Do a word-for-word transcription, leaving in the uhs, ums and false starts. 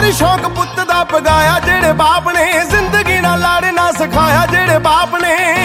ਹਰ ਸ਼ੌਕ ਪੁੱਤ ਦਾ ਪਗਾਇਆ ਜਿਹੜੇ ਬਾਪ ਨੇ, ਜ਼ਿੰਦਗੀ ਨਾਲ ਲੜਨਾ ਸਿਖਾਇਆ ਜਿਹੜੇ ਬਾਪ ਨੇ।